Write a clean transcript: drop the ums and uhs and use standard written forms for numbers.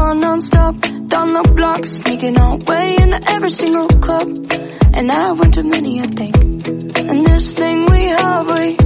on non-stop, down the block, sneaking our way into every single club. And I went to many, I think. And this thing we have, we